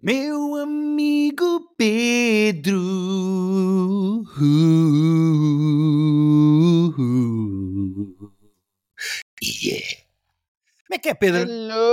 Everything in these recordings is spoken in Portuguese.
Meu amigo Pedro. Yeah. Como é que é, Pedro?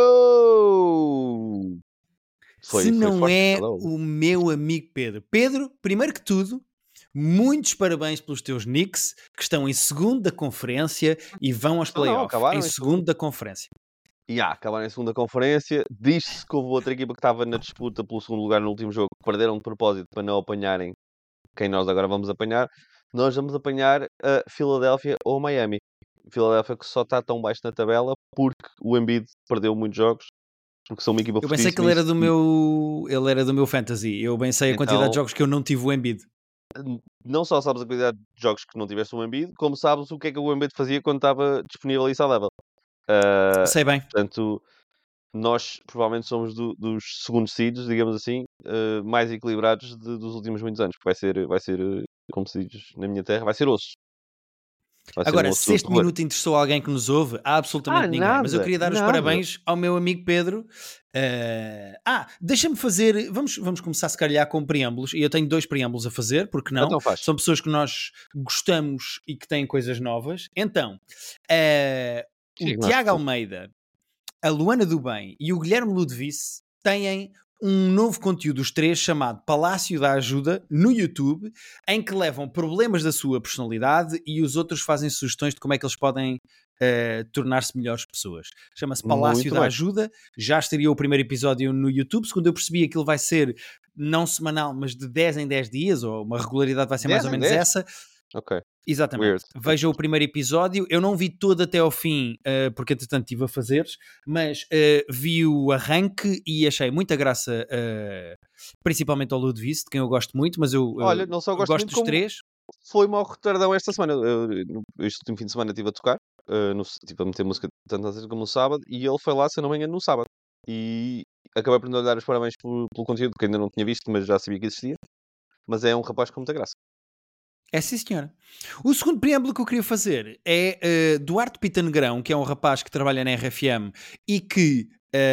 Hello! Se Foi não forte esse é hello. o meu amigo Pedro. Pedro, primeiro que tudo, muitos parabéns pelos teus Knicks, que estão em segundo da conferência e vão aos Não, playoffs. Em acabaram em segundo segundo. da conferência. Acabaram em segunda conferência. Diz-se que houve outra equipa que estava na disputa pelo segundo lugar no último jogo. Perderam de propósito para não apanharem quem nós agora vamos apanhar. Nós vamos apanhar a Philadelphia ou Miami. Philadelphia que só está tão baixo na tabela porque o Embiid perdeu muitos jogos. Porque são uma equipa Eu bem sei que fortíssima. ele era do meu fantasy. Eu bem sei a quantidade de Então, jogos que eu não tive o Embiid. não só sabes a quantidade de jogos que não tiveste o Embiid, como sabes o que é que o Embiid fazia quando estava disponível e saudável. Sei bem. Portanto, nós provavelmente somos dos segundos seeds, digamos assim, mais equilibrados dos últimos muitos anos. Porque vai ser, como se diz na minha terra, vai ser ossos. Vai ser um Agora, osso se duro de este roer. minuto interessou alguém que nos ouve, absolutamente ninguém. Mas eu Nada, queria dar os nada. parabéns ao meu amigo Pedro. Deixa-me fazer. Vamos começar, se calhar, com preâmbulos. E eu tenho 2 preâmbulos a fazer, porque não? Então faz. São pessoas que nós gostamos e que têm coisas novas. Então, O que o é que nós Tiago gostamos? Almeida, a Luana do Bem e o Guilherme Ludovice têm um novo conteúdo, os 3, chamado Palácio da Ajuda, no YouTube, em que levam problemas da sua personalidade e os outros fazem sugestões de como é que eles podem tornar-se melhores pessoas. Chama-se Palácio Muito da bem. Ajuda, já estaria o primeiro episódio no YouTube, segundo eu percebi aquilo vai ser não semanal, mas de 10 em 10 dias, ou uma regularidade vai ser mais 10 ou em menos 10? essa. Ok. Exatamente. Weird. Vejam o primeiro episódio. Eu não vi todo até ao fim, porque entretanto estive a fazer, mas vi o arranque e achei muita graça, principalmente ao Ludovice, de quem eu gosto muito, mas eu Olha, não só gosto gosto muito dos como 3. foi mau retardão esta semana. Este último fim de semana estive a tocar, estive a meter música tanto na sexta como no sábado, e ele foi lá, se eu não me engano, no sábado. E acabei por não lhe dar os parabéns pelo conteúdo, que ainda não tinha visto, mas já sabia que existia. Mas é um rapaz com muita graça. É sim, senhora. O segundo preâmbulo que eu queria fazer é Duarte Pita Negrão, que é um rapaz que trabalha na RFM e que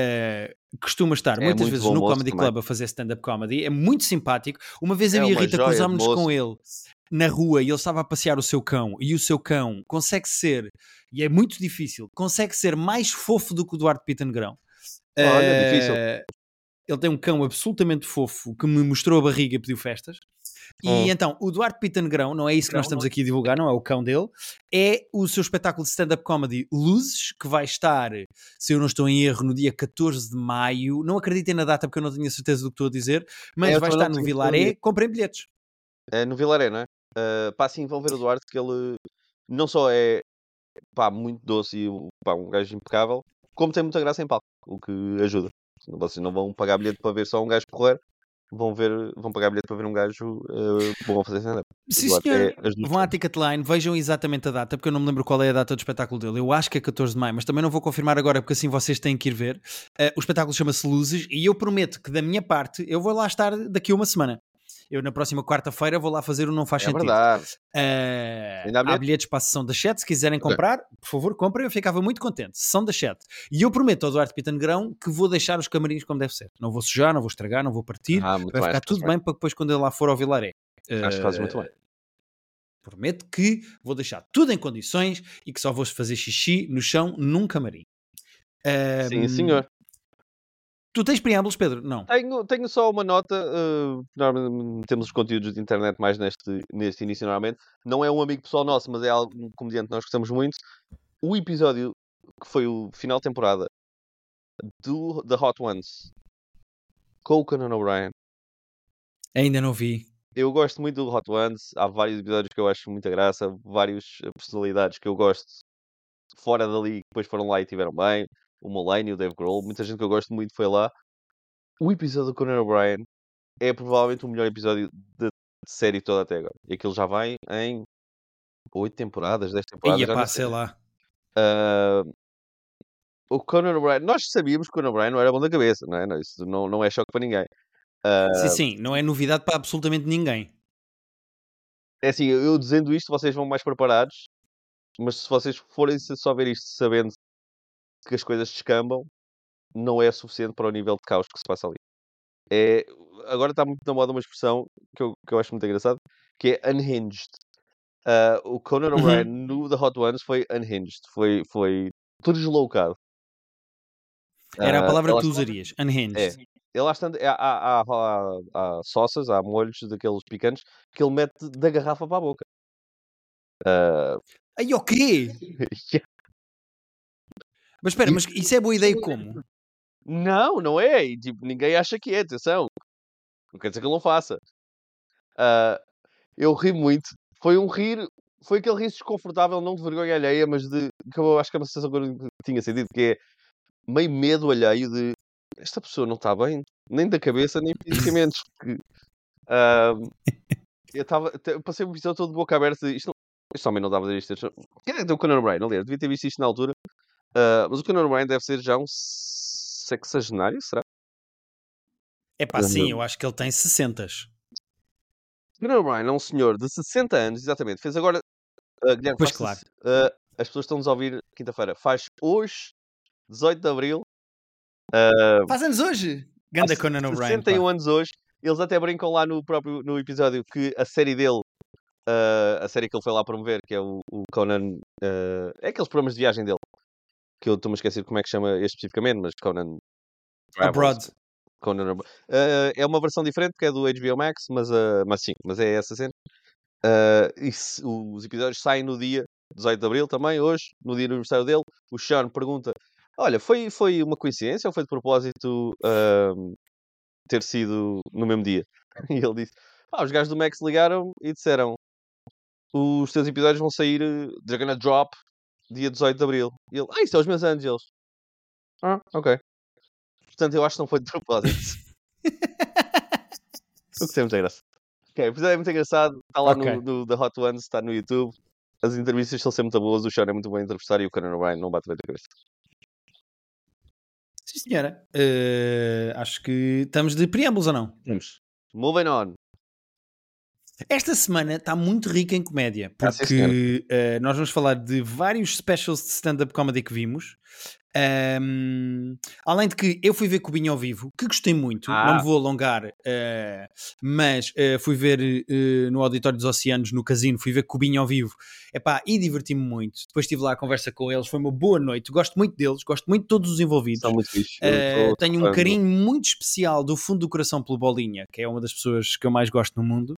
costuma estar É muitas muito vezes bom no moço Comedy também. Club a fazer stand-up comedy. É muito simpático. Uma vez eu É e a uma Rita joia de cruzámos-nos moço. com ele na rua e ele estava a passear o seu cão, e o seu cão consegue ser, e é muito difícil, consegue ser mais fofo do que o Duarte Pita Negrão. Olha, difícil. Ele tem um cão absolutamente fofo que me mostrou a barriga e pediu festas. E Hum. então, o Duarte Pita Negrão, não é isso que nós estamos aqui a divulgar, não é o cão dele, é o seu espetáculo de stand-up comedy Luzes, que vai estar, se eu não estou em erro, no dia 14 de maio. Não acreditem na data porque eu não tenho a certeza do que estou a dizer, mas Eu vai também não estar no tenho certeza no dia. Vilaré. Comprem bilhetes. É no Vilaré, não é? Pá, sim, vão ver o Duarte, que ele não só é, pá, muito doce e, pá, um gajo impecável, como tem muita graça em palco, o que ajuda. Vocês não vão pagar bilhete para ver só um gajo correr, vão pagar bilhete para ver um gajo bom a fazer stand-up. O Sim, Duarte é senhor. as duas Vão à coisas. Ticketline, vejam exatamente a data, porque eu não me lembro qual é a data do espetáculo dele. Eu acho que é 14 de maio, mas também não vou confirmar agora, porque assim vocês têm que ir ver. O espetáculo chama-se Luzes e eu prometo que, da minha parte, eu vou lá estar daqui a uma semana. Eu, na próxima quarta-feira, vou lá fazer o Não Faz É Sentido. verdade. Ainda há Há bilhete? bilhetes para a sessão da Chat, se quiserem Ok. comprar, por favor, comprem. Eu ficava muito contente. Sessão da Chat. E eu prometo ao Duarte Pita Negrão que vou deixar os camarins como deve ser. Não vou sujar, não vou estragar, não vou partir. Muito Vai bem, ficar acho que fazes tudo bem. bem para depois, quando ele lá for ao Vilaré. Acho que fazes muito bem. Prometo que vou deixar tudo em condições e que só vou fazer xixi no chão num camarim. Sim, Ahm, senhor. Tu tens preâmbulos, Pedro? Não. Tenho só uma nota. Normalmente temos os conteúdos de internet mais neste início, normalmente. Não é um amigo pessoal nosso, mas é um comediante que nós gostamos muito. O episódio que foi o final de temporada do The Hot Ones com o Conan O'Brien. Ainda não vi. Eu gosto muito do Hot Ones. Há vários episódios que eu acho muita graça. Várias personalidades que eu gosto fora dali, que depois foram lá e tiveram bem. O Mulaney, o Dave Grohl. Muita gente que eu gosto muito foi lá. O episódio do Conan O'Brien é provavelmente o melhor episódio da série toda até agora. E aquilo já vai em 8 temporadas, 10 Aí, temporadas, já nem pá, sei sei bem. lá. Ah, o Conan O'Brien, nós sabíamos que o Conan O'Brien não era bom da cabeça, não é? Isso não é choque para ninguém. Sim, Ah, sim, não é novidade para absolutamente ninguém. é assim, eu dizendo isto, vocês vão mais preparados, mas se vocês forem só ver isto sabendo que as coisas descambam, não é suficiente para o nível de caos que se passa ali. É, agora está muito na moda uma expressão que eu acho muito engraçado, que é unhinged. O Conan O'Brien no The Hot Ones foi unhinged, foi tudo deslocado. Era a palavra que Ele tu usarias, é, unhinged. ele às tantas, há salsas, há molhos daqueles picantes que ele mete da garrafa para a boca. Ah, Ai, o quê? Mas espera, mas isso é boa ideia como? Não, não é. E tipo, ninguém acha que é, atenção. Não quer dizer que ele não faça. Ah, eu ri muito. Foi aquele riso desconfortável, não de vergonha alheia, mas que eu acho que é uma sensação que eu nunca tinha sentido, que é meio medo alheio de esta pessoa não está bem, nem da cabeça, nem fisicamente. Porque, ah, eu passei o episódio todo de boca aberta de isto também não dava a dizer isto. Quem é que deu o Conan O'Brien? Aliás, devia ter visto isto na altura. Mas o Conan O'Brien deve ser já um sexagenário, será? É pá, sim, eu acho que ele tem 60. Conan O'Brien é um senhor de 60 anos, exatamente. Fez agora, Guilherme, Pois claro. as pessoas estão-nos a ouvir quinta-feira. Faz hoje, 18 de Abril, Faz anos hoje! faz Ganda Conan O'Brien, 61 pá. anos hoje. Eles até brincam lá no episódio que a série dele, a série que ele foi lá promover, que é o Conan, é aqueles programas de viagem dele, que eu estou-me a esquecer como é que chama especificamente, mas Conan Travels, Abroad. é uma versão diferente, que é do HBO Max, mas sim, mas é essa cena. Os episódios saem no dia 18 de Abril também, hoje, no dia do aniversário dele. O Sean pergunta: olha, foi uma coincidência ou foi de propósito ter sido no mesmo dia? E ele disse: os gajos do Max ligaram e disseram: os teus episódios vão sair, they're gonna drop dia 18 de Abril. E ele: isto é os meus anos. E eles: ok. Portanto, eu acho que não foi de propósito. O que tem muita graça. Ok, o episódio é muito engraçado. Está lá Ok. no The Hot Ones, está no YouTube. As entrevistas estão sempre muito boas. O Sean é muito bem a entrevistar e o Conan O'Brien não bate bem da cabeça. Sim, senhora. Acho que estamos de preâmbulos ou não? Vamos. Moving on. Esta semana está muito rica em comédia, Sim, senhora. porque nós vamos falar de vários specials de stand-up comedy que vimos. Além de que eu fui ver Cubinho ao vivo, que gostei muito, não me vou alongar, mas fui ver no Auditório dos Oceanos, no Casino, fui ver Cubinho ao vivo. Epá, e diverti-me muito. Depois estive lá a conversa com eles, foi uma boa noite. Gosto muito deles, gosto muito de todos os envolvidos. São muito fixe. Eu Tenho um carinho muito especial do fundo do coração pelo Bolinha, que é uma das pessoas que eu mais gosto no mundo.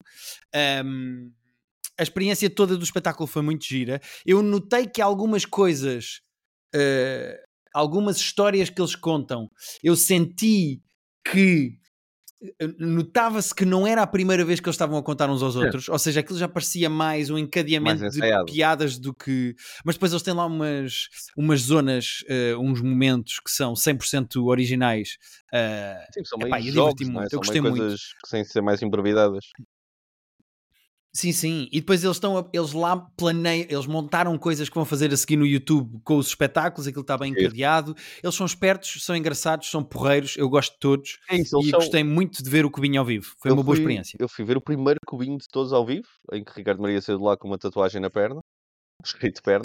A experiência toda do espetáculo foi muito gira. Eu notei que algumas coisas, algumas histórias que eles contam, eu senti que notava-se que não era a primeira vez que eles estavam a contar uns aos outros, ou seja, aquilo já parecia mais um encadeamento mais de ensaiado. piadas do que... Mas depois eles têm lá umas zonas, uns momentos que são 100% originais. Sim, são Epá, meio eu jogos, diverti-me não é? muito, eu São gostei meio muito. coisas que sem ser mais improvisadas. Sim, sim. E depois eles lá planeiam, eles montaram coisas que vão fazer a seguir no YouTube com os espetáculos, aquilo está bem encadeado. Eles são espertos, são engraçados, são porreiros, eu gosto de todos. É isso, eles E são... gostei muito de ver o Cubinho ao vivo. Foi uma boa experiência. Eu fui ver o primeiro Cubinho de todos ao vivo, em que Ricardo Maria saiu de lá com uma tatuagem na perna, escrito perna.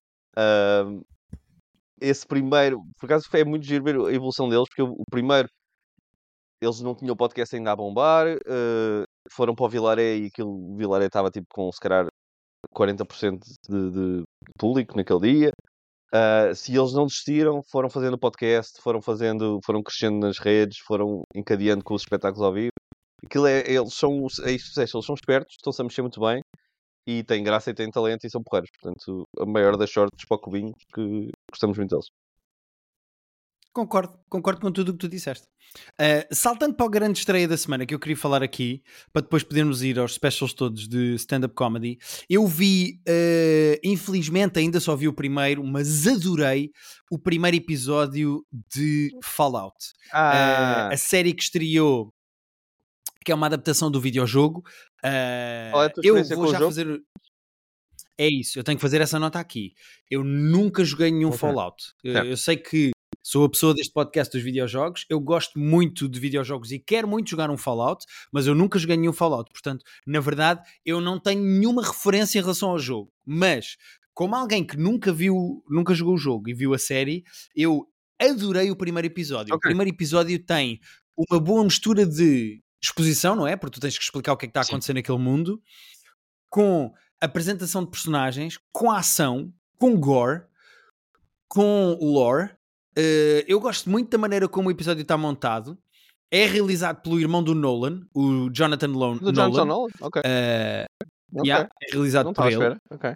Esse primeiro, por acaso é muito giro ver a evolução deles, porque o primeiro, eles não tinham o podcast ainda a bombar, foram para o Vilaré e o Vilaré estava tipo com se calhar 40% de público naquele dia. Se eles não desistiram, foram fazendo podcast, foram crescendo nas redes, foram encadeando com os espetáculos ao vivo. Eles são, é isso, eles são espertos, estão-se a mexer muito bem e têm graça e têm talento e são porreiros. Portanto, a maior das sortes para o Cubinho, que gostamos muito deles. Concordo com tudo o que tu disseste. Saltando para a grande estreia da semana que eu queria falar aqui, para depois podermos ir aos specials todos de stand-up comedy, eu vi, infelizmente ainda só vi o primeiro, mas adorei o primeiro episódio de Fallout. A série que estreou, que é uma adaptação do videojogo. Qual é a tua Eu experiência vou com o já jogo? fazer... É isso, eu tenho que fazer essa nota aqui. Eu nunca joguei nenhum Fallout. Eu sei que sou a pessoa deste podcast dos videojogos, eu gosto muito de videojogos e quero muito jogar um Fallout, mas eu nunca joguei nenhum Fallout. Portanto, na verdade, eu não tenho nenhuma referência em relação ao jogo. Mas, como alguém que nunca jogou o jogo e viu a série, eu adorei o primeiro episódio. O primeiro episódio tem uma boa mistura de exposição, não é? Porque tu tens que explicar o que é que está a Sim. acontecer naquele mundo, com apresentação de personagens, com ação, com gore, com lore. Eu gosto muito da maneira como o episódio está montado. É realizado pelo irmão do Nolan, o Jonathan Do Jonathan Nolan. Nolan? Ok. Ok. É realizado Não por estava à ele. espera. Ok.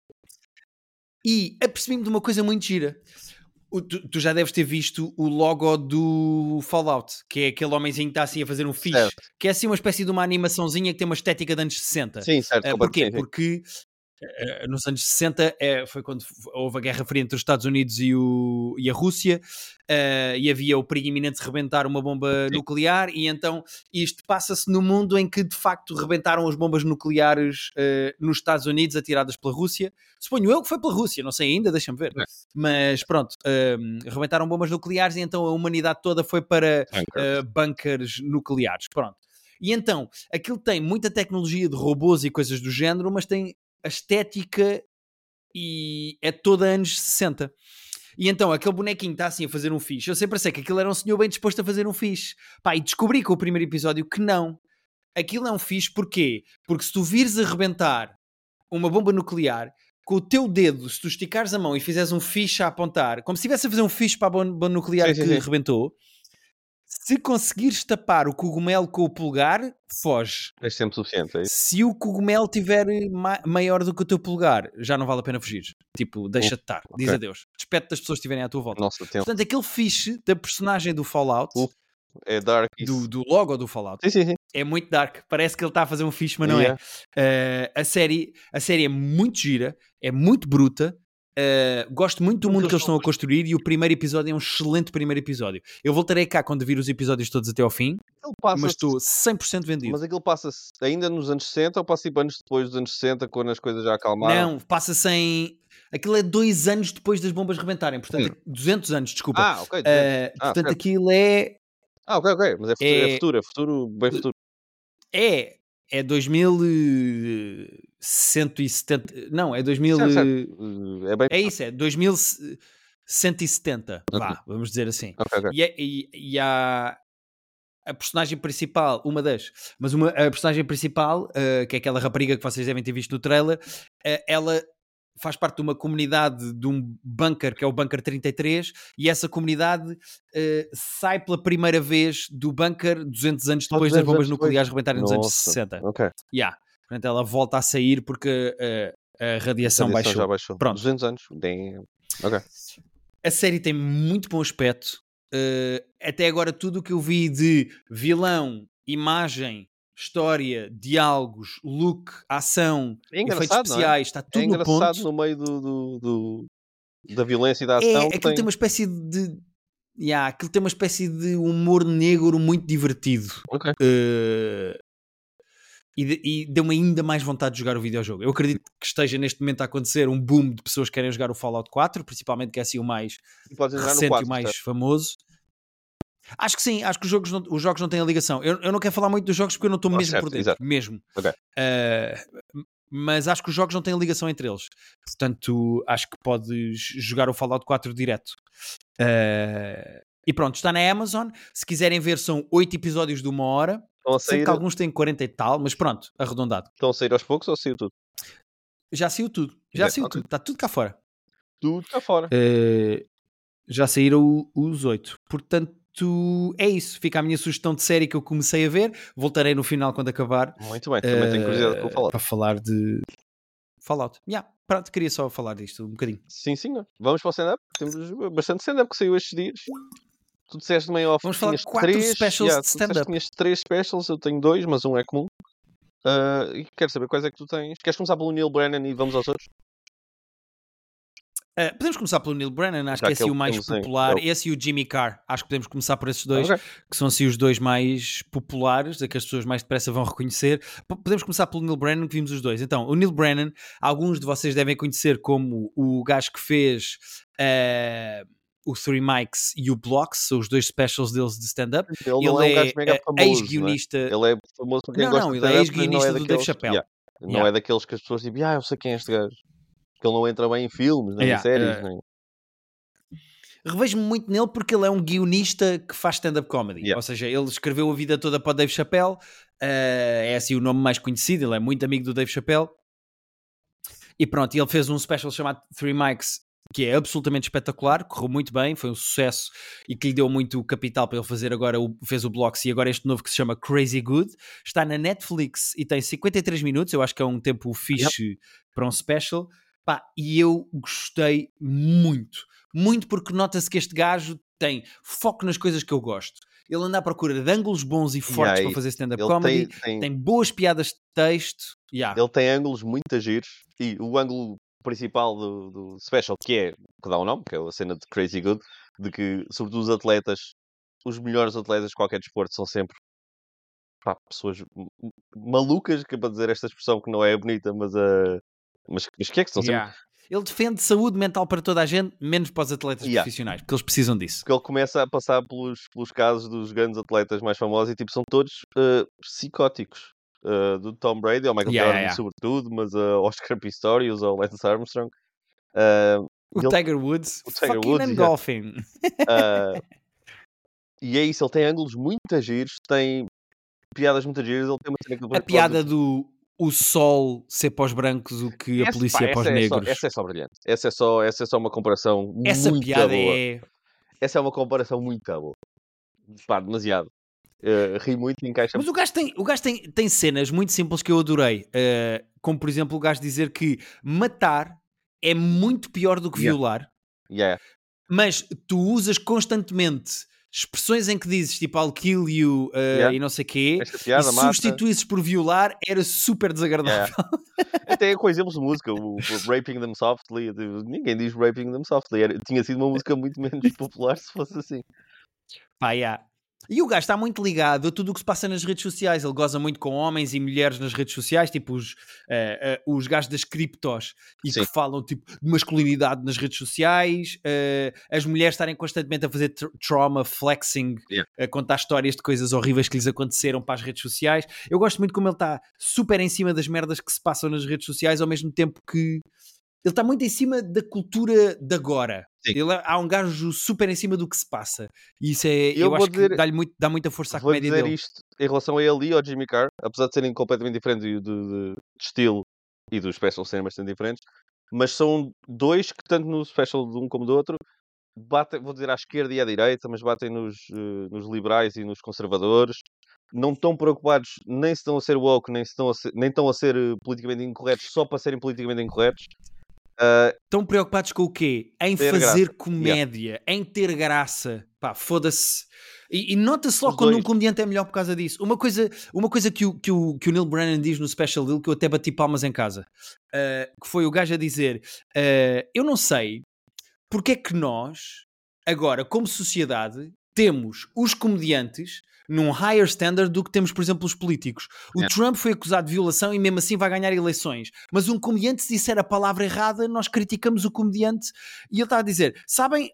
E apercebi-me de uma coisa muito gira. Tu já deves ter visto o logo do Fallout, que é aquele homenzinho que está assim a fazer um fixe, Certo. que é assim uma espécie de uma animaçãozinha que tem uma estética de anos 60. Sim, certo. Porquê? Sim, sim. Porque nos anos 60 foi quando houve a Guerra Fria entre os Estados Unidos e a Rússia, e havia o perigo iminente de rebentar uma bomba nuclear, e então isto passa-se no mundo em que de facto rebentaram as bombas nucleares nos Estados Unidos atiradas pela Rússia. Suponho eu que foi pela Rússia, não sei ainda, deixa-me ver. Mas pronto, rebentaram bombas nucleares e então a humanidade toda foi para bunkers nucleares. Pronto. E então, aquilo tem muita tecnologia de robôs e coisas do género, mas tem a estética e é toda anos 60. E então aquele bonequinho está assim a fazer um fixe. Eu sempre sei que aquilo era um senhor bem disposto a fazer um fixe. Pá, e descobri com o primeiro episódio que não. Aquilo é um fixe porquê? Porque se tu vires a rebentar uma bomba nuclear, com o teu dedo, se tu esticares a mão e fizeres um fixe a apontar, como se estivesse a fazer um fixe para a bomba nuclear que rebentou, se conseguires tapar o cogumelo com o pulgar, foge. É sempre suficiente, é isso? Se o cogumelo tiver maior do que o teu polegar, já não vale a pena fugir. Tipo, deixa de estar. Diz adeus. Despete das pessoas que estiverem à tua volta. Nossa, tempo. Portanto, aquele fixe da personagem do Fallout, é dark isso. do logo do Fallout, Sim. é muito dark. Parece que ele está a fazer um fixe, mas não é. A série é muito gira, é muito bruta. Gosto muito do mundo que eles estão a construir e o primeiro episódio é um excelente primeiro episódio. Eu voltarei cá quando vir os episódios todos até ao fim, mas estou 100% vendido. Mas aquilo passa-se ainda nos anos 60 ou passa tipo anos depois dos anos 60, quando as coisas já acalmaram? Não, passa-se em... Aquilo é 2 anos depois das bombas rebentarem, portanto, 200 anos, desculpa. Ok, 200. Portanto, certo. aquilo é... ok, mas é futuro, bem futuro. É 2170... Não, é 2000... Certo. É isso, é 2170, vá, vamos dizer assim. Ok. E há... A personagem principal, a personagem principal, que é aquela rapariga que vocês devem ter visto no trailer, ela faz parte de uma comunidade de um bunker, que é o Bunker 33, e essa comunidade sai pela primeira vez do bunker 200 anos depois das bombas nucleares rebentarem nos anos 60. Ok. Portanto, ela volta a sair porque a radiação baixou. Já baixou. Pronto. 200 anos. Ok. A série tem muito bom aspecto. Até agora tudo o que eu vi de vilão, imagem, história, diálogos, look, ação, efeitos especiais, está tudo no ponto. É engraçado no meio da violência e da ação. Aquilo tem uma espécie de... aquilo tem uma espécie de humor negro muito divertido. Ok. E deu-me ainda mais vontade de jogar o videojogo. Eu acredito que esteja neste momento a acontecer um boom de pessoas que querem jogar o Fallout 4, principalmente que é assim o mais recente e o mais famoso. Acho que sim, acho que os jogos não têm a ligação. Eu não quero falar muito dos jogos porque eu não estou mesmo por dentro. Mesmo. Okay. Mas acho que os jogos não têm a ligação entre eles. Portanto, acho que podes jogar o Fallout 4 direto. E pronto, está na Amazon. Se quiserem ver, são 8 episódios de 1 hora. Sei que alguns têm 40 e tal, mas pronto, arredondado. Estão a sair aos poucos ou saiu tudo? Já saiu tudo. Tudo. Está tudo cá fora. Tudo cá fora. Já saíram os 8. Portanto, é isso. Fica a minha sugestão de série que eu comecei a ver. Voltarei no final quando acabar. Muito bem, também tenho curiosidade com o Fallout. Para falar de Fallout. Pronto, queria só falar disto um bocadinho. Sim, senhor. Vamos para o stand-up? Temos bastante stand-up que saiu estes dias. Tu disseste meio off. Vamos falar de 4 specials de stand-up. Tinhas 3 specials, eu tenho 2, mas um é comum. E quero saber quais é que tu tens. Queres começar pelo Neil Brennan e vamos aos outros? Podemos começar pelo Neil Brennan, acho que é assim o mais popular. Esse e o Jimmy Carr, acho que podemos começar por esses dois, que são assim os dois mais populares, a que as pessoas mais depressa vão reconhecer. Podemos começar pelo Neil Brennan, que vimos os dois. Então, o Neil Brennan, alguns de vocês devem conhecer como o gajo que fez o Three Mics e o Blocks, são os dois specials deles de stand-up. Ele é ex-guionista. Ele é famoso para quem gosta de stand-up. Ele é ex-guionista do Dave Chappelle. Não é daqueles que as pessoas dizem, eu sei quem é este gajo. Que ele não entra bem em filmes, nem em séries. Nem... revejo-me muito nele porque ele é um guionista que faz stand-up comedy. Yeah. Ou seja, ele escreveu a vida toda para o Dave Chappelle, é assim o nome mais conhecido, ele é muito amigo do Dave Chappelle. E pronto, ele fez um special chamado Three Mics, que é absolutamente espetacular, correu muito bem, foi um sucesso e que lhe deu muito capital para ele fazer agora, fez o Blocks e agora este novo que se chama Crazy Good, está na Netflix e tem 53 minutos, eu acho que é um tempo fixe para um special, pá, e eu gostei muito porque nota-se que este gajo tem foco nas coisas que eu gosto. Ele anda à procura de ângulos bons e fortes para fazer stand-up comedy, tem boas piadas de texto. Ele tem ângulos muito giros e o ângulo principal do special, que dá o nome, que é a cena de Crazy Good, de que, sobretudo os atletas, os melhores atletas de qualquer desporto são sempre pessoas malucas, que é para dizer esta expressão que não é bonita, mas que é que são sempre... Ele defende saúde mental para toda a gente, menos para os atletas profissionais, porque eles precisam disso. Porque ele começa a passar pelos casos dos grandes atletas mais famosos e tipo, são todos psicóticos. Do Tom Brady, ao Michael Jordan sobretudo, mas Oscar Pistorius, ao Lance Armstrong. O Tiger Woods, fucking golfing. E é isso, ele tem ângulos muito giros, tem piadas muito giras. Ele tem uma cena que a piada do o sol ser para os brancos o que a polícia é para os negros. Essa é só brilhante. Essa é só uma comparação essa muito piada boa. Essa é uma comparação muito boa. Pá, demasiado. Ri muito e encaixa. Mas o gajo tem cenas muito simples que eu adorei. Como, por exemplo, o gajo dizer que matar é muito pior do que violar. Mas tu usas constantemente expressões em que dizes tipo I'll kill you e não sei o quê, e se substituísses por violar era super desagradável. Até com exemplos de música, o Raping Them Softly, ninguém diz Raping Them Softly, tinha sido uma música muito menos popular se fosse assim. E o gajo está muito ligado a tudo o que se passa nas redes sociais. Ele goza muito com homens e mulheres nas redes sociais, tipo os gajos das criptos e que falam tipo de masculinidade nas redes sociais, as mulheres estarem constantemente a fazer trauma flexing, a contar histórias de coisas horríveis que lhes aconteceram para as redes sociais. Eu gosto muito como ele está super em cima das merdas que se passam nas redes sociais, ao mesmo tempo que ele está muito em cima da cultura de agora. Há um gajo super em cima do que se passa. E isso eu acho que dá muita força à comédia dele. Vou dizer isto em relação a ele e ao Jimmy Carr, apesar de serem completamente diferentes de estilo e dos specials serem bastante diferentes, mas são dois que, tanto no special de um como do outro, batem, vou dizer à esquerda e à direita, mas batem nos liberais e nos conservadores. Não estão preocupados nem se estão a ser woke, nem estão a ser politicamente incorretos só para serem politicamente incorretos. Estão preocupados com o quê? Em fazer comédia, em ter graça. Pá, foda-se. E nota-se logo quando um comediante é melhor por causa disso. Uma coisa que o Neil Brennan diz no special dele, que eu até bati palmas em casa, que foi o gajo a dizer, eu não sei porque é que nós, agora, como sociedade, temos os comediantes num higher standard do que temos, por exemplo, os políticos. O Trump foi acusado de violação e mesmo assim vai ganhar eleições. Mas um comediante, se disser a palavra errada, nós criticamos o comediante. E ele estava a dizer, sabem...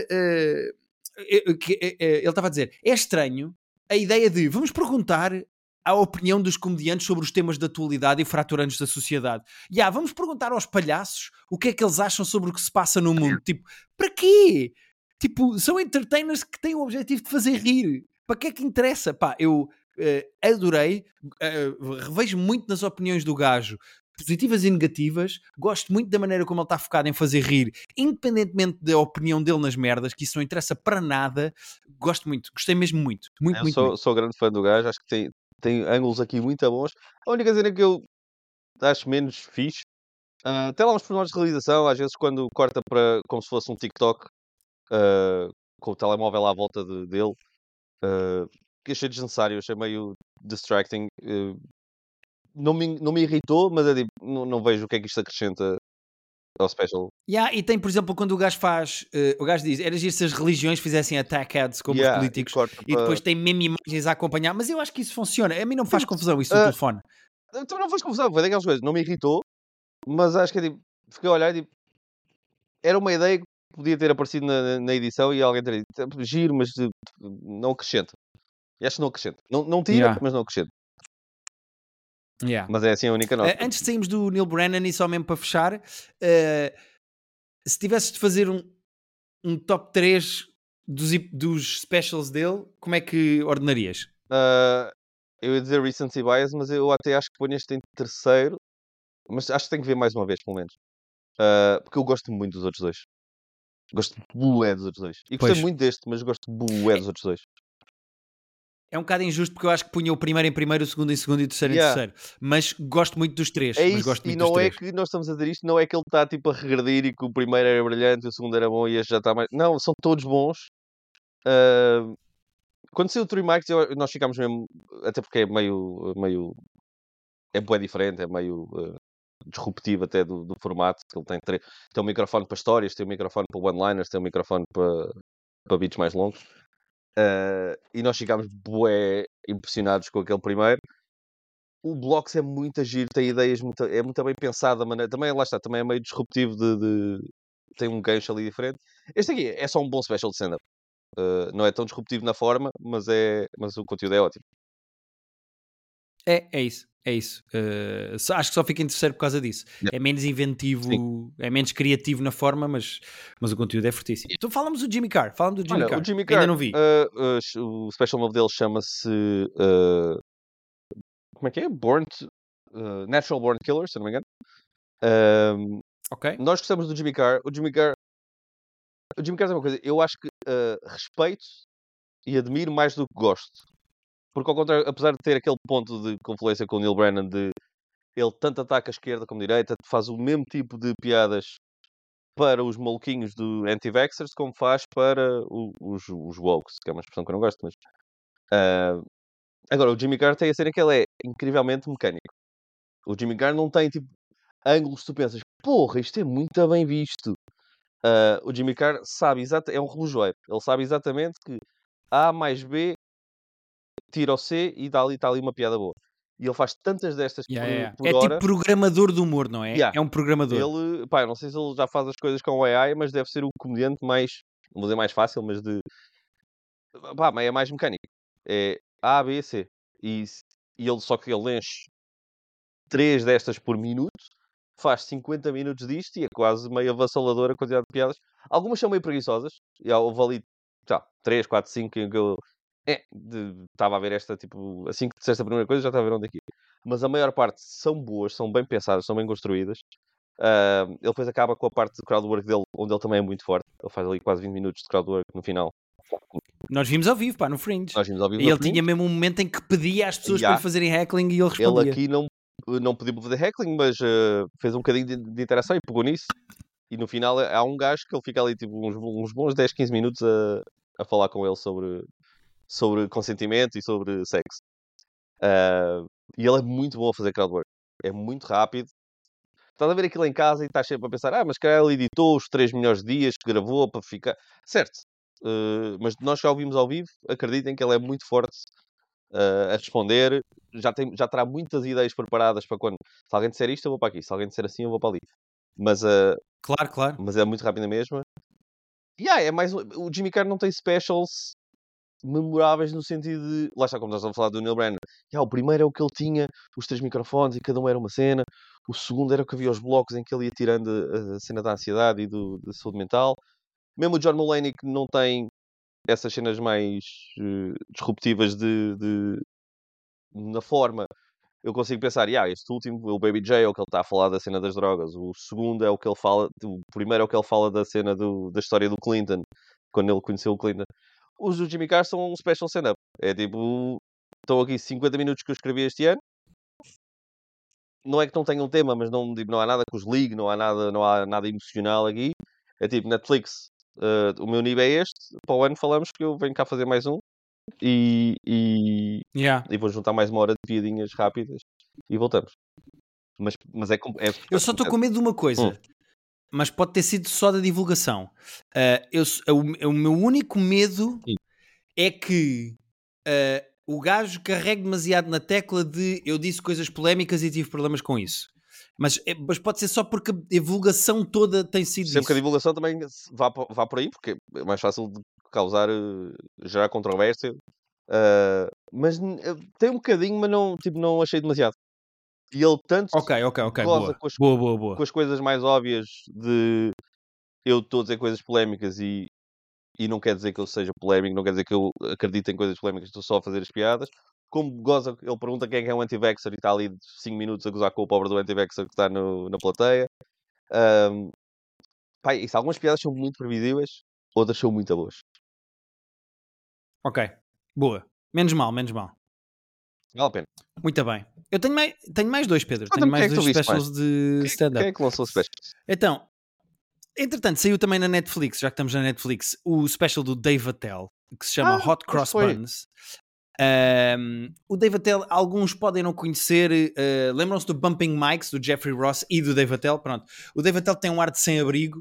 ele estava a dizer, é estranho a ideia de, vamos perguntar a opinião dos comediantes sobre os temas da atualidade e fraturantes da sociedade. Vamos perguntar aos palhaços o que é que eles acham sobre o que se passa no mundo. Tipo, para quê? Tipo, são entertainers que têm o objetivo de fazer rir. Para que é que interessa? Pá, eu adorei, revejo muito nas opiniões do gajo, positivas e negativas, gosto muito da maneira como ele está focado em fazer rir, independentemente da opinião dele nas merdas, que isso não interessa para nada. Gosto muito, gostei mesmo muito. Sou grande fã do gajo, acho que tem ângulos aqui muito bons. A única cena que eu acho menos fixe, tem lá uns pormenores de realização, às vezes quando corta para como se fosse um TikTok, com o telemóvel à volta dele, que achei desnecessário, achei meio distracting. Não me irritou, mas é tipo, não vejo o que é que isto acrescenta ao special. E tem, por exemplo, quando o gajo faz, o gajo diz, era giro se as religiões fizessem attack ads como os políticos, e depois tem mesmo imagens a acompanhar, mas eu acho que isso funciona. A mim não me faz confusão isso do telefone. Então não faz confusão, foi daquelas coisas, não me irritou, mas acho que é tipo, fiquei a olhar e tipo, era uma ideia que podia ter aparecido na edição e alguém ter dito, giro, mas não acrescenta. E acho que não acrescenta. Não tira, mas não acrescenta. Mas é assim a única nota. Antes de sairmos do Neil Brennan, e só mesmo para fechar, se tivesses de fazer um top 3 dos specials dele, como é que ordenarias? Eu ia dizer Recency Bias, mas eu até acho que ponho este em terceiro. Mas acho que tenho que ver mais uma vez, pelo menos. Porque eu gosto muito dos outros dois. Gosto bué dos outros dois. E gostei Pois. muito deste, mas gosto bué dos outros dois. É um bocado injusto porque eu acho que punha o primeiro em primeiro, o segundo em segundo e o terceiro em Yeah. terceiro. Mas gosto muito dos três. É Mas isso, gosto e muito dos não é três. que nós estamos a dizer isto, não é que ele está tipo a regredir e que o primeiro era brilhante e o segundo era bom e este já está mais. Não, são todos bons. Ah, quando saiu o Three Mics, nós ficámos mesmo. Até porque é meio. É bué diferente, é meio disruptivo até do formato. Que ele tem um microfone para histórias, tem um microfone para one-liners, tem um microfone para beats mais longos. E nós ficámos bué impressionados com aquele primeiro. O Blocks é muito giro, tem ideias, é muito bem pensada, maneira. Também, lá está, também é meio disruptivo tem um gancho ali diferente. Este aqui é só um bom special de stand-up. Não é tão disruptivo na forma, mas o conteúdo é ótimo. É isso. É isso. Acho que só fica em terceiro por causa disso. Yeah. É menos inventivo, Sim. é menos criativo na forma, mas o conteúdo é fortíssimo. Então falamos do Jimmy Carr. Falamos do Jimmy Olha, Carr. o Jimmy Ainda Carr, não vi. o special novo dele chama-se como é que é? Natural Born Killer, se não me engano. Ok? Nós gostamos do Jimmy Carr. O Jimmy Carr é uma coisa, eu acho que respeito e admiro mais do que gosto. Porque ao contrário, apesar de ter aquele ponto de confluência com o Neil Brennan, de ele tanto ataca a esquerda como a direita, faz o mesmo tipo de piadas para os maluquinhos do anti-vaxxers como faz para os wokes, que é uma expressão que eu não gosto, mas... agora, o Jimmy Carr tem a cena que ele é incrivelmente mecânico. O Jimmy Carr não tem, tipo, ângulos que tu pensas, porra, isto é muito bem visto. O Jimmy Carr sabe exatamente, é um relojoeiro. Ele sabe exatamente que A mais B tira ao C e está ali uma piada boa. E ele faz tantas destas por É tipo hora. programador de humor, não é? Yeah. É um programador. Ele, pá, eu não sei se ele já faz as coisas com o AI, mas deve ser o comediante mais, não vou dizer mais fácil, mas pá, mas é mais mecânico. É A, B, C. E ele, só que ele enche 3 destas por minuto, faz 50 minutos disto e é quase meio avassalador a quantidade de piadas. Algumas são meio preguiçosas. E houve ali, tá, 3, 4, 5 que eu estava a ver esta, tipo, assim que disseste a primeira coisa, já estava a ver onde é que ia. Mas a maior parte são boas, são bem pensadas, são bem construídas. Ele depois acaba com a parte do crowdwork dele, onde ele também é muito forte. Ele faz ali quase 20 minutos de crowdwork no final. Nós vimos ao vivo, pá, no Fringe. Nós vimos ao vivo E no ele Fringe. tinha mesmo um momento em que pedia às pessoas para lhe fazerem heckling e ele Ele respondia. aqui não pediu para fazer heckling, mas fez um bocadinho de interação e pegou nisso. E no final há um gajo que ele fica ali tipo uns bons 10, 15 minutos a falar com ele sobre consentimento e sobre sexo. E ele é muito bom a fazer crowdwork. É muito rápido. Estás a ver aquilo em casa e estás sempre a pensar, mas calhar ele editou os 3 melhores dias que gravou para ficar... Certo. Mas nós já ouvimos ao vivo, acreditem que ele é muito forte a responder. Já terá muitas ideias preparadas para quando... Se alguém disser isto, eu vou para aqui. Se alguém disser assim, eu vou para ali. Mas, Claro. mas é muito rápido mesmo. É mais... O Jimmy Carr não tem specials memoráveis no sentido de... Lá está, como nós estamos a falar do Neil Brennan. O primeiro é o que ele tinha, os 3 microfones e cada um era uma cena. O segundo era o que havia os blocos em que ele ia tirando a cena da ansiedade e da saúde mental. Mesmo o John Mulaney, que não tem essas cenas mais disruptivas na forma, eu consigo pensar, este último, o Baby J, é o que ele está a falar da cena das drogas. O segundo é o que ele fala, o primeiro é o que ele fala da cena da história do Clinton, quando ele conheceu o Clinton. Os do Jimmy Carr são um special stand-up. É tipo, estão aqui 50 minutos que eu escrevi este ano. Não é que não tenham tema, mas não há nada que os ligue, não há nada emocional aqui. É tipo, Netflix, o meu nível é este. Para o ano falamos que eu venho cá fazer mais um. E vou juntar mais uma hora de piadinhas rápidas e voltamos. Mas é Eu só estou com medo de uma coisa. Mas pode ter sido só da divulgação. O meu único medo é que o gajo carregue demasiado na tecla de eu disse coisas polémicas e tive problemas com isso. Mas pode ser só porque a divulgação toda tem sido sempre isso. que a divulgação também vá por aí, porque é mais fácil de causar, gerar controvérsia. Mas tem um bocadinho, mas não achei demasiado. E ele tanto Ok. goza Boa. com as coisas mais óbvias de eu estou a dizer coisas polémicas e e não quer dizer que eu seja polémico, não quer dizer que eu acredite em coisas polémicas, estou só a fazer as piadas. Como goza, ele pergunta quem é um anti-vaxxer e está ali 5 minutos a gozar com o pobre do anti-vaxxer que está na plateia. Pá, isso, algumas piadas são muito previsíveis, outras são muito boas. Ok, boa. Menos mal. Vale a pena. Muito bem. Eu tenho mais dois, Pedro. Tenho Conta-me mais quem é que tu dois viste specials de Quem stand-up. é que lançou specials? Então, entretanto, saiu também na Netflix, já que estamos na Netflix, o special do Dave Attell, que se chama Hot Cross Buns. O Dave Attell, alguns podem não conhecer, lembram-se do Bumping Mics, do Jeffrey Ross e do Dave Attell. Pronto, o Dave Attell tem um ar de sem-abrigo,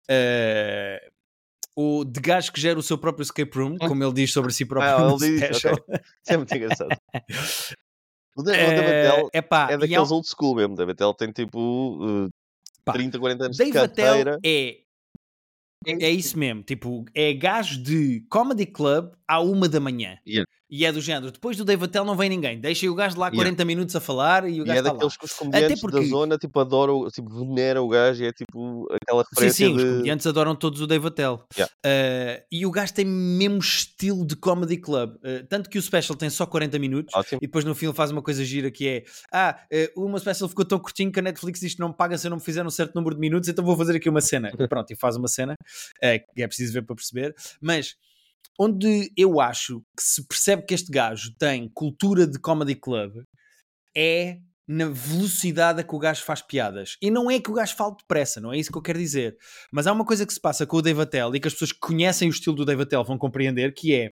o de gajo que gera o seu próprio escape room, como ele diz sobre si próprio no special. Okay. Isso é muito engraçado. O Dave Attell é daqueles old school mesmo. Dave Attell tem tipo 30, 40 anos Dave de carreira. Attell é isso mesmo, tipo, é gajo de comedy club à 1 da manhã. E é do género, depois do Dave Attell não vem ninguém, deixem o gajo lá 40 minutos a falar e o gajo está lá. E é daqueles que os comediantes da zona tipo, adoram, tipo, veneram o gajo e é tipo aquela referência os comediantes adoram todos o Dave Attell. E o gajo tem mesmo estilo de comedy club, tanto que o special tem só 40 minutos. Ótimo. E depois no fim faz uma coisa gira que é o meu special ficou tão curtinho que a Netflix diz que não me paga se eu não me fizer um certo número de minutos, então vou fazer aqui uma cena. E pronto, e faz uma cena que é preciso ver para perceber, mas onde eu acho que se percebe que este gajo tem cultura de comedy club é na velocidade a que o gajo faz piadas. E não é que o gajo fale depressa, não é isso que eu quero dizer. Mas há uma coisa que se passa com o Dave Attell e que as pessoas que conhecem o estilo do Dave Attell vão compreender, que é,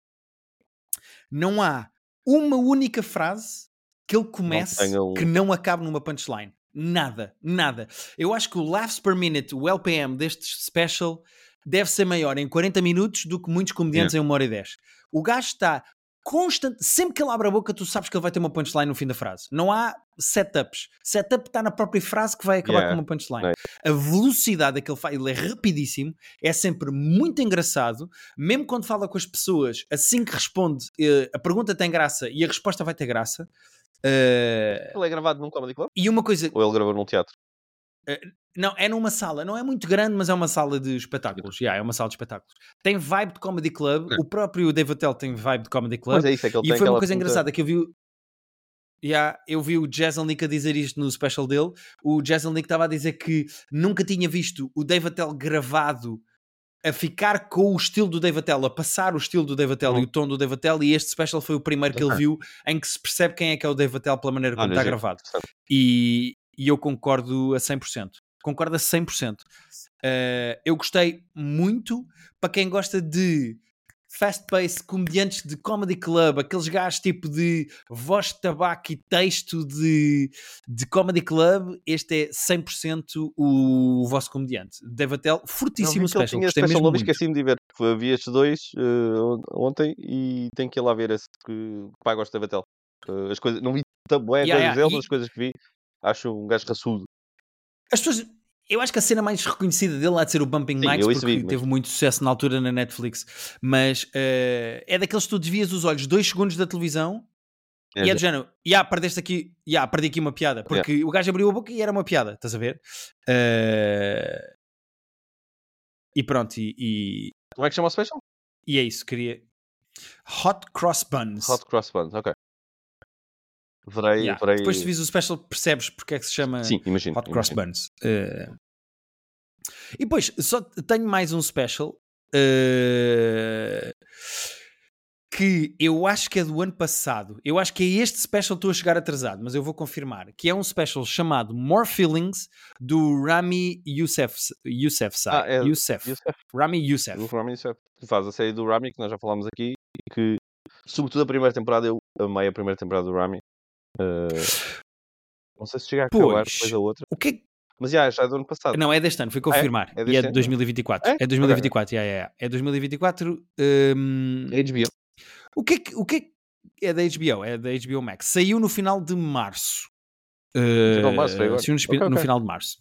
não há uma única frase que ele comece que não acabe numa punchline. Nada. Eu acho que o laughs per minute, o LPM deste special, deve ser maior em 40 minutos do que muitos comediantes em 1h10. O gajo está constante, sempre que ele abre a boca tu sabes que ele vai ter uma punchline no fim da frase. Não há setups. Setup está na própria frase que vai acabar com uma punchline. A velocidade que ele faz, ele é rapidíssimo, é sempre muito engraçado, mesmo quando fala com as pessoas, assim que responde, a pergunta tem graça e a resposta vai ter graça. Ele é gravado num comedy club? E uma coisa... Ou ele gravou num teatro? Não, é numa sala, não é muito grande, mas é uma sala de espetáculos. É uma sala de espetáculos. Tem vibe de comedy club, o próprio Dave Attell tem vibe de comedy club. Mas é isso, é que ele e tem foi uma coisa engraçada que eu vi o Jeselnik a dizer isto no special dele. O Jeselnik estava a dizer que nunca tinha visto o Dave Attell gravado a ficar com o estilo do Dave Attell, a passar o estilo do Dave Attell e o tom do Dave Attell, e este special foi o primeiro que ele viu em que se percebe quem é o Dave Attell pela maneira como está gravado. E eu concordo a 100%. Concordo a 100%. Eu gostei muito. Para quem gosta de fast-paced, comediantes de comedy club, aqueles gajos tipo de voz de tabaco e texto de comedy club, este é 100% o vosso comediante. Dave Attell, fortíssimo special. Gostei mesmo muito. Esqueci-me de ver. Vi estes dois ontem e tenho que ir lá ver esse que pai gosta de Dave Attell. As coisas, não vi tão bem coisas dele, mas as coisas que vi, acho um gajo raçudo. As pessoas... Eu acho que a cena mais reconhecida dele há de ser o Bumping Mics, porque teve muito sucesso na altura na Netflix. Mas é daqueles que tu desvias os olhos 2 segundos da televisão e é do género, perdeste aqui, perdi aqui uma piada, porque o gajo abriu a boca e era uma piada, estás a ver? E pronto, como é que chama o special? E é isso, queria... Hot Cross Buns. Hot Cross Buns, ok. Verei. Depois se vis o special percebes porque é que se chama Hot Cross Buns. E depois só tenho mais um special que eu acho que é do ano passado. Eu acho que é este special, estou a chegar atrasado, mas eu vou confirmar, que é um special chamado More Feelings do Ramy Youssef. Ramy Youssef. O Ramy Youssef, que faz a série do Ramy, que nós já falámos aqui, e que, sobretudo a primeira temporada, eu amei a primeira temporada do Ramy. Não sei se chega a acabar depois da outra. O que Mas já é do ano passado. Não, é deste ano, fui confirmar. E é de 2024. É 2024, é 2024. HBO. O que é da HBO? É da HBO Max. Saiu no final de março. Saiu no final de março.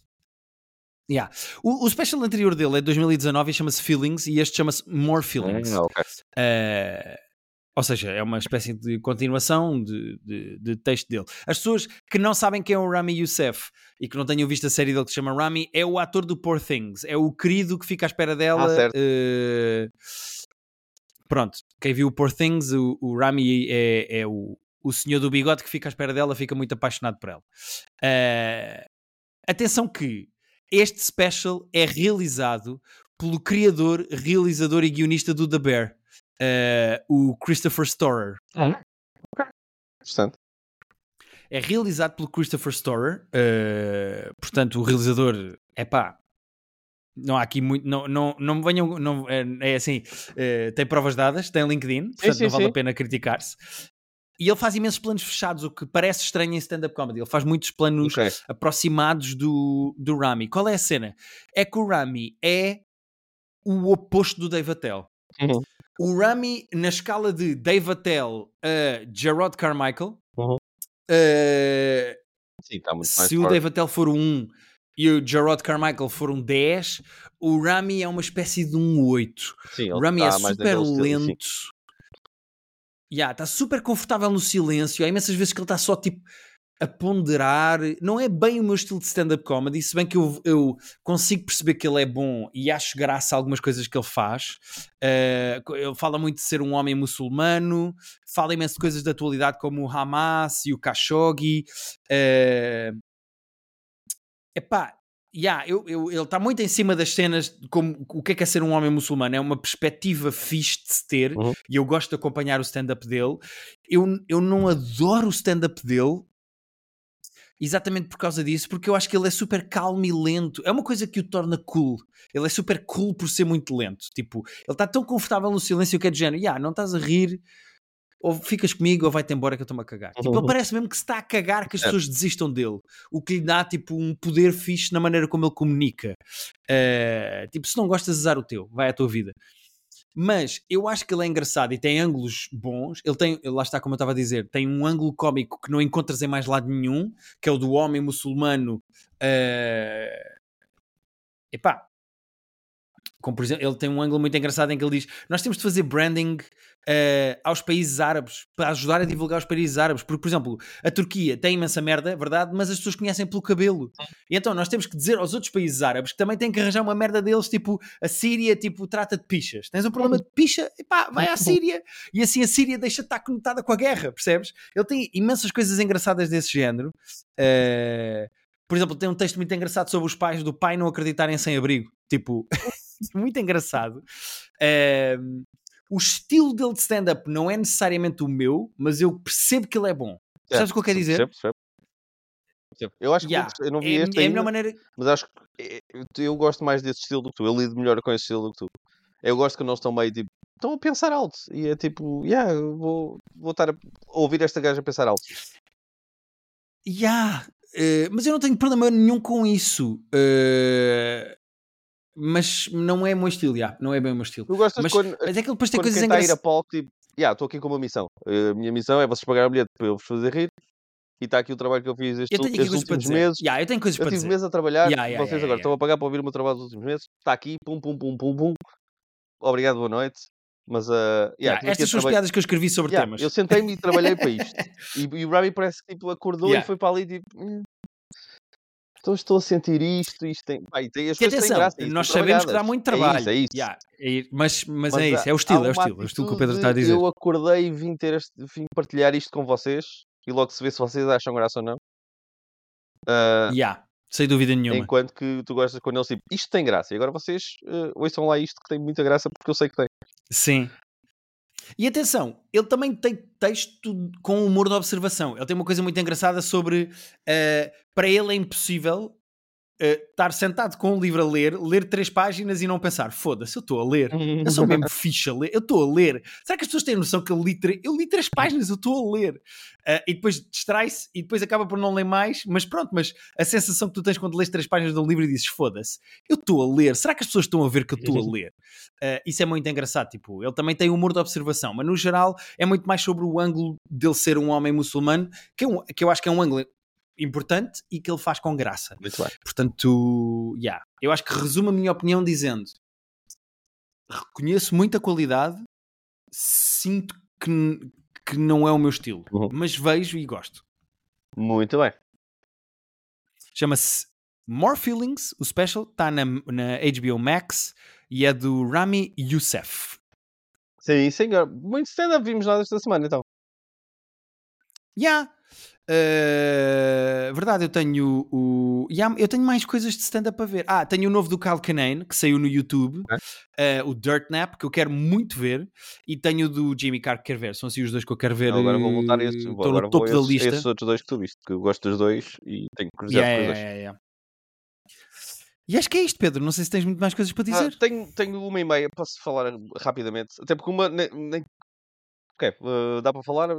O special anterior dele é de 2019 e chama-se Feelings, e este chama-se More Feelings. Ou seja, é uma espécie de continuação de texto dele. As pessoas que não sabem quem é o Rami Youssef e que não tenham visto a série dele que se chama Rami, é o ator do Poor Things. É o querido que fica à espera dela. certo. Pronto, quem viu o Poor Things, o Rami é o senhor do bigode que fica à espera dela, fica muito apaixonado por ela. Atenção que este special é realizado pelo criador, realizador e guionista do The Bear, o Christopher Storer. Interessante. É realizado pelo Christopher Storer, portanto o realizador, não há aqui muito, não me venham, não, é assim, tem provas dadas, tem LinkedIn, portanto não vale a pena criticar-se. E ele faz imensos planos fechados, o que parece estranho em stand-up comedy. Ele faz muitos planos aproximados do Rami. Qual é a cena? É que o Rami é o oposto do Dave Attell. O Rami, na escala de Dave Attell a Gerard Carmichael, sim, tá muito se o Dave Attell for um 1 e o Gerard Carmichael for um 10, o Rami é uma espécie de um 8. Sim, o Rami é super lento. Está super confortável no silêncio. Há imensas vezes que ele está só tipo a ponderar. Não é bem o meu estilo de stand-up comedy, se bem que eu consigo perceber que ele é bom e acho graça a algumas coisas que ele faz. Ele fala muito de ser um homem muçulmano, fala imenso de coisas da atualidade como o Hamas e o Khashoggi. Ele está muito em cima das cenas, como o que é ser um homem muçulmano. É uma perspectiva fixe de se ter, e eu gosto de acompanhar o stand-up dele. Eu não adoro o stand-up dele exatamente por causa disso, porque eu acho que ele é super calmo e lento. É uma coisa que o torna cool. Ele é super cool por ser muito lento. Tipo, ele está tão confortável no silêncio que é de género, não estás a rir, ou ficas comigo ou vai-te embora que eu estou-me a cagar. Tipo, ele parece mesmo que se está a cagar que as pessoas desistam dele. O que lhe dá, tipo, um poder fixe na maneira como ele comunica. Tipo, se não gostas de usar o teu, vai à tua vida. Mas eu acho que ele é engraçado e tem ângulos bons. Ele tem, lá está, como eu estava a dizer, tem um ângulo cómico que não encontras em mais lado nenhum, que é o do homem muçulmano. Como, por exemplo, ele tem um ângulo muito engraçado em que ele diz: nós temos de fazer branding aos países árabes para ajudar a divulgar os países árabes, porque, por exemplo, a Turquia tem imensa merda, verdade, mas as pessoas conhecem pelo cabelo, e então nós temos que dizer aos outros países árabes que também têm que arranjar uma merda deles, tipo a Síria, tipo, trata de pichas. Tens um problema de picha, vai à Síria, e assim a Síria deixa de estar conectada com a guerra, percebes? Ele tem imensas coisas engraçadas desse género. Por exemplo, tem um texto muito engraçado sobre os pais do pai não acreditarem sem abrigo, tipo, muito engraçado. O estilo dele de stand-up não é necessariamente o meu, mas eu percebo que ele é bom. Sabes o que eu quero dizer? Percebo. Eu acho que eu não vi este é ainda, a melhor maneira... mas acho que eu gosto mais desse estilo do que tu. Eu lido melhor com esse estilo do que tu. Eu gosto que eles estão meio tipo, estão a pensar alto. E é tipo, vou estar a ouvir esta gaja a pensar alto. Mas eu não tenho problema nenhum com isso. Mas não é o meu estilo, não é bem o meu estilo. Tu gostas mas é que ele depois tem quando coisas quem está a ir a engraçadas. palco, tipo, estou aqui com uma missão. A minha missão é vocês pagarem a bilhete para eu vos fazer rir. E está aqui o trabalho que eu fiz Eu tenho aqui estes coisas para últimos dizer. meses. Eu tenho coisas Eu para tive dizer. meses a trabalhar. Vocês agora estão a pagar para ouvir o meu trabalho dos últimos meses. Está aqui, pum, pum, pum, pum, pum. Obrigado, boa noite. Mas, estas são as piadas que eu escrevi sobre temas. Eu sentei-me e trabalhei para isto. E o Rami parece que tipo, acordou e foi para ali tipo... Então estou a sentir isto tem... as coisas têm graça. Nós sabemos que dá muito trabalho. É isso. Mas é isso, é o estilo que o Pedro está a dizer. Eu acordei e vim partilhar isto com vocês e logo se vê se vocês acham graça ou não. Sem dúvida nenhuma. Enquanto que tu gostas quando eles tipo, isto tem graça. E agora vocês ouçam lá isto que tem muita graça porque eu sei que tem. Sim. E atenção, ele também tem texto com humor de observação. Ele tem uma coisa muito engraçada sobre... para ele é impossível estar sentado com um livro a ler 3 páginas e não pensar, foda-se, eu estou a ler. Eu sou mesmo fixe a ler. Eu estou a ler. Será que as pessoas têm noção que eu li 3 páginas? Eu estou a ler. E depois distrai-se e depois acaba por não ler mais. Mas pronto, mas a sensação que tu tens quando lês 3 páginas de um livro e dizes, foda-se, eu estou a ler. Será que as pessoas estão a ver que eu estou a ler? Isso é muito engraçado. Tipo, ele também tem humor de observação, mas no geral é muito mais sobre o ângulo dele ser um homem muçulmano, que eu acho que é um ângulo importante e que ele faz com graça. Muito bem. Portanto, eu acho que resumo a minha opinião dizendo: reconheço muita qualidade, sinto que não é o meu estilo, Uhum. mas vejo e gosto. Muito bem. Chama-se More Feelings, o special, está na HBO Max e é do Rami Youssef. Sim, senhor. Muito stand-up vimos nós esta semana, então. Yeah. Verdade, eu tenho eu tenho mais coisas de stand-up a ver. Tenho o novo do Kyle Kinane, que saiu no YouTube, o Dirt Nap, que eu quero muito ver, e tenho o do Jimmy Carr que quero ver. São assim os dois que eu quero ver. Não, agora vou voltar a esses, Estou no agora vou topo da a esses lista. outros dois que tu viste, que eu gosto dos dois e tenho curiosidade Yeah, com os yeah, dois. yeah, yeah. E acho que é isto, Pedro. Não sei se tens muito mais coisas para dizer. Tenho 1h30, posso falar rapidamente. Até porque uma. Ok, dá para falar.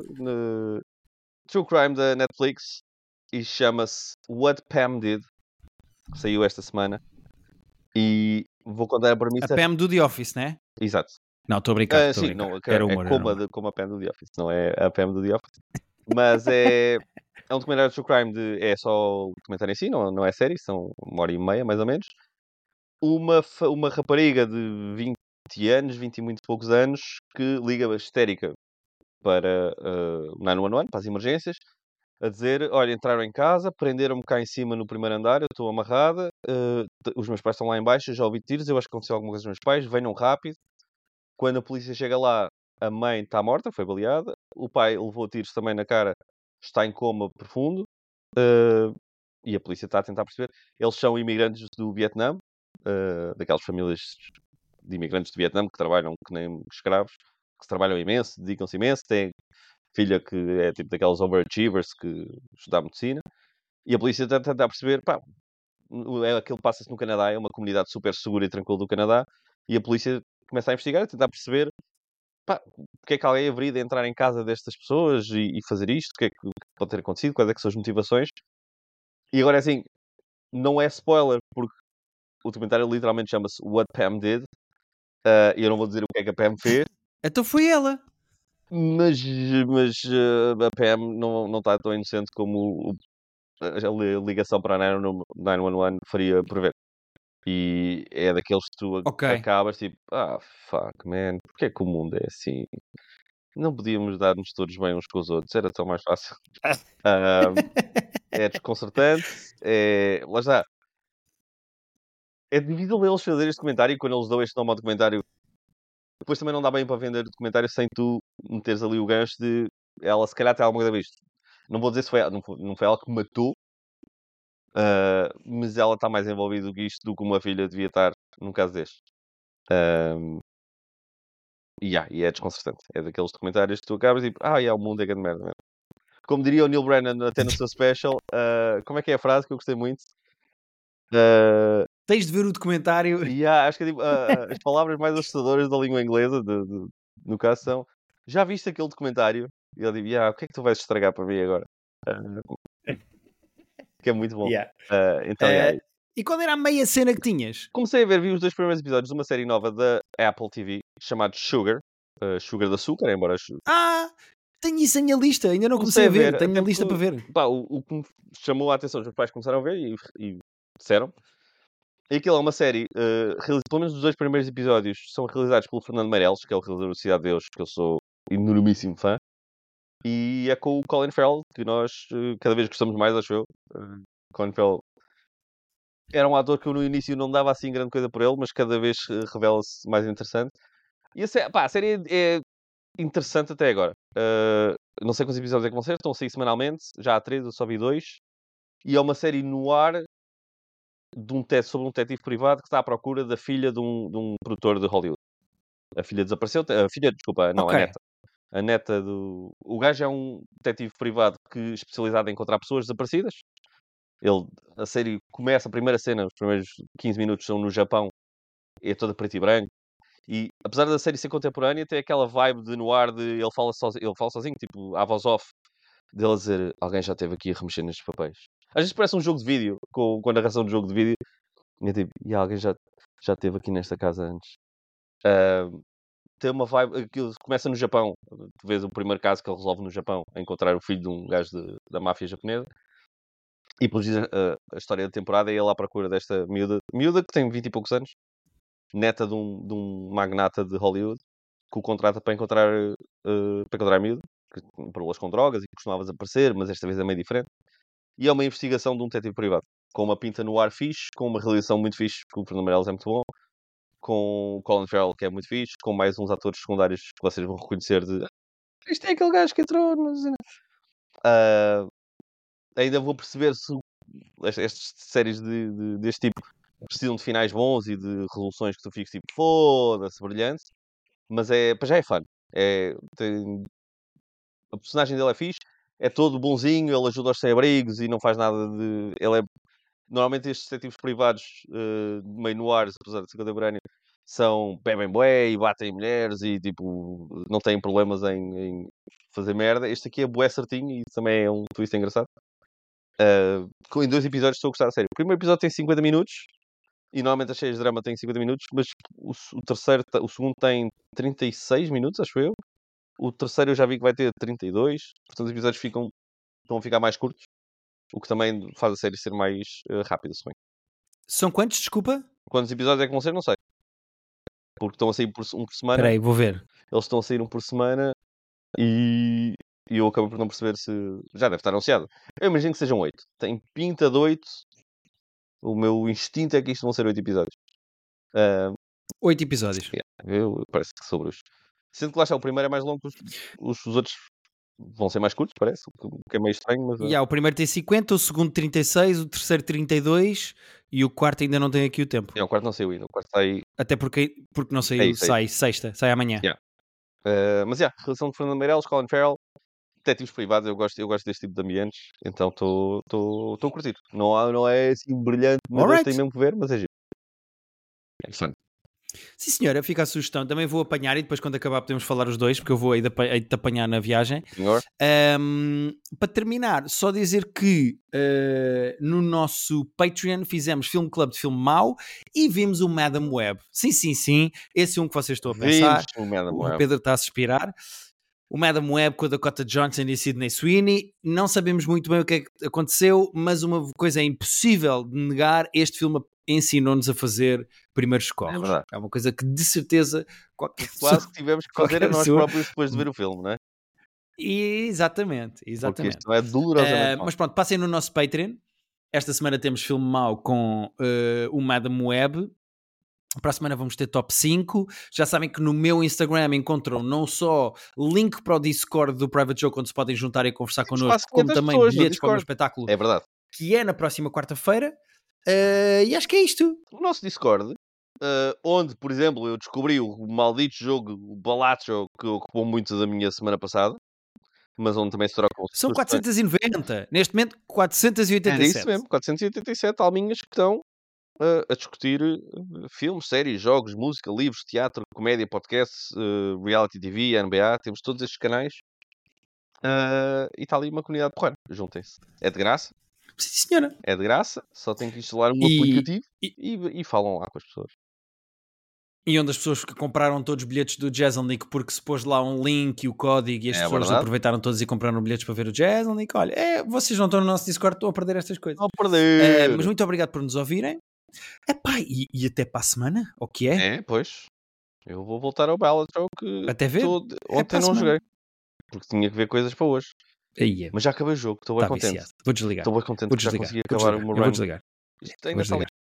True Crime da Netflix e chama-se What Pam Did, que saiu esta semana. E vou contar a A premissa. Pam do The Office, né? Exato. Não, estou a brincar. Sim, não, Era é humor, era humor. como a Pam do The Office, não é a Pam do The Office. Mas é um documentário de True Crime, é só o documentário em si, não é série, são 1h30 mais ou menos. Uma rapariga de 20 anos, 20 e muito poucos anos, que liga a histérica para o 911, para as emergências, a dizer, olha, entraram em casa, prenderam-me cá em cima no primeiro andar, eu estou amarrada, os meus pais estão lá em baixo, eu já ouvi tiros, eu acho que aconteceu alguma coisa aos meus pais, venham rápido. Quando a polícia chega lá, a mãe está morta, foi baleada, o pai levou tiros também na cara, está em coma profundo, eh, e a polícia está a tentar perceber. Eles são imigrantes do Vietnã, daquelas famílias de imigrantes do Vietnã que trabalham que nem escravos, que trabalham imenso, dedicam-se imenso, têm filha que é tipo daquelas overachievers que estuda medicina, e a polícia está a tentar perceber, pá, aquilo passa-se no Canadá, é uma comunidade super segura e tranquila do Canadá, e a polícia começa a investigar, a tentar perceber, pá, porque é que alguém haveria de entrar em casa destas pessoas e fazer isto, o que é que pode ter acontecido, quais é que são as motivações. E agora, assim, não é spoiler, porque o documentário literalmente chama-se What Pam Did, e eu não vou dizer o que é que a Pam fez, Então foi ela. mas a Pam não está tão inocente como a ligação para a 911 faria prever. E é daqueles que tu Ok. acabas tipo, fuck, man, porque é que o mundo é assim? Não podíamos dar-nos todos bem uns com os outros, era tão mais fácil. É desconcertante, lá está. É difícil eles fazerem este documentário e quando eles dão este nome ao documentário, depois também não dá bem para vender o documentário sem tu meteres ali o gancho de ela se calhar tem alguma coisa a ver isto. Não vou dizer se foi ela, não foi ela que matou, mas ela está mais envolvida do que isto do que uma filha devia estar num caso deste. E é desconcertante. É daqueles documentários que tu acabas e o mundo é grande merda mesmo. Como diria o Neil Brennan até no seu special, como é que é a frase que eu gostei muito? Tens de ver o documentário. Acho que é tipo, as palavras mais assustadoras da língua inglesa, no caso, são já viste aquele documentário? E ele diz, o que é que tu vais estragar para mim agora? Que é muito bom. Yeah. Então, E qual era a meia cena que tinhas? comecei a ver, vi os 2 primeiros episódios de uma série nova da Apple TV, chamada Sugar. Sugar de açúcar, embora... Tenho isso em minha lista. Ainda não Comecei comecei a a ver. ver, Tenho até na lista para porque, ver. pá, o que me chamou a atenção, os meus pais começaram a ver e disseram. E aquilo é uma série, pelo menos os 2 primeiros episódios são realizados pelo Fernando Meirelles, que é o realizador do Cidade de Deus, que eu sou enormíssimo fã. E é com o Colin Farrell, que nós cada vez gostamos mais, acho eu. Colin Farrell era um ator que eu no início não dava assim grande coisa por ele, mas cada vez revela-se mais interessante. E a série é interessante até agora. Não sei quantos episódios é que vão ser, estão a sair semanalmente, já há 3, eu só vi 2. E é uma série no ar sobre um detetive privado que está à procura da filha de um produtor de Hollywood. A filha desapareceu, a filha, desculpa, não, Ok. a neta. A neta do... O gajo é um detetive privado especializado em encontrar pessoas desaparecidas. A série começa, a primeira cena, os primeiros 15 minutos são no Japão, é toda preto e branco. E apesar da série ser contemporânea, tem aquela vibe de noir de ele fala sozinho, tipo, à voz off, dele a dizer, alguém já esteve aqui a remexer nestes papéis. Às vezes parece um jogo de vídeo, com a narração do jogo de vídeo. E é tipo, alguém já esteve aqui nesta casa antes. Tem uma vibe que começa no Japão. Tu vês o primeiro caso que ele resolve no Japão, a encontrar o filho de um gajo da máfia japonesa. E depois a história da temporada é ele à procura desta miúda que tem 20 e poucos anos, neta de um magnata de Hollywood. que o contrata para encontrar a miúda, que tem problemas com drogas e que costumava desaparecer, mas esta vez é meio diferente. E é uma investigação de um detetive privado, com uma pinta no ar fixe, com uma realização muito fixe, porque o Fernando Meirelles é muito bom, com o Colin Farrell, que é muito fixe, com mais uns atores secundários que vocês vão reconhecer de isto é aquele gajo que entrou. Ainda vou perceber se estas séries deste tipo precisam de finais bons e de resoluções que tu fiques tipo, foda-se, brilhante. Mas para já é fun. A personagem dele é fixe, é todo bonzinho, ele ajuda aos sem-abrigos e não faz nada de. Normalmente estes detetives privados, meio noirs, apesar de ser contemporâneo, bebem bué e batem mulheres e tipo, não têm problemas em fazer merda. Este aqui é bué certinho e também é um twist engraçado. Em 2 episódios estou a gostar a sério. O primeiro episódio tem 50 minutos e normalmente as séries de drama têm 50 minutos, mas o segundo tem 36 minutos, acho eu. O terceiro eu já vi que vai ter 32, portanto os episódios estão a ficar mais curtos, o que também faz a série ser mais rápida, se bem. São quantos, desculpa? Quantos episódios é que vão ser? Não sei. Porque estão a sair um por semana. Espera aí, vou ver. Eles estão a sair um por semana e eu acabo por não perceber se... Já deve estar anunciado. Eu imagino que sejam 8. Tem pinta de 8. O meu instinto é que isto vão ser 8 episódios. 8 episódios. Parece que sobre os... Sendo que lá está, o primeiro é mais longo que os outros vão ser mais curtos, parece. O que é meio estranho, mas... O primeiro tem 50, o segundo 36, o terceiro 32 e o quarto ainda não tem aqui o tempo. O quarto não saiu ainda. O quarto sai... Até porque não saiu, sai sexta, sai amanhã. Mas, relação de Fernando Meirelles, Colin Farrell, detetives privados, eu gosto deste tipo de ambientes, então estou a curtir. Não é assim brilhante, mas tem mesmo que ver, mas é giro. É fun. Sim, senhora, fica a sugestão. Também vou apanhar e depois, quando acabar, podemos falar os dois, porque eu vou aí de apanhar na viagem. Para terminar, só dizer que no nosso Patreon fizemos Film Club de filme mau e vimos o Madame Web. Sim. Esse é um que vocês estão a pensar. O Pedro está a suspirar. O Madame Web com a Dakota Johnson e a Sydney Sweeney. Não sabemos muito bem o que é que aconteceu, mas uma coisa é impossível de negar: este filme ensinou-nos a fazer primeiros socorros. É uma coisa que, de certeza, quase que tivemos que fazer a nós próprios depois de ver o filme, não é? Exatamente. Porque isto é dolorosamente mas pronto, passem no nosso Patreon. Esta semana temos filme mau com o Madame Web. Para a semana vamos ter top 5. Já sabem que no meu Instagram encontram não só link para o Discord do Private Joke, onde se podem juntar e conversar connosco, como também bilhetes para o meu espetáculo. É verdade. Que é na próxima quarta-feira. E acho que é isto. O nosso Discord, onde, por exemplo, eu descobri o maldito jogo, o Balatro, que ocupou muito da minha semana passada, mas onde também se trocam... São 490. Neste momento, 487. É isso mesmo, 487 alminhas que estão a discutir filmes, séries, jogos, música, livros, teatro, comédia, podcasts, reality TV, NBA. Temos todos estes canais. E está ali uma comunidade porreira. Juntem-se. É de graça. Sim, senhora. É de graça. Só tem que instalar um aplicativo e falam lá com as pessoas. E onde as pessoas que compraram todos os bilhetes do Jazzlnik porque se pôs lá um link e o código e as pessoas aproveitaram todos e compraram bilhetes para ver o Jazzlnik. Olha, vocês não estão no nosso Discord, estão a perder estas coisas. Estão a perder. Mas muito obrigado por nos ouvirem. E até para a semana, o que é? É, pois. Eu vou voltar ao Balatro que até ver. Ontem não joguei. Porque tinha que ver coisas para hoje. Aí é. Mas já acabei o jogo, estou bem contente. Vou desligar. Estou bem contente que já consegui acabar o meu run. Vou desligar. Isto ainda está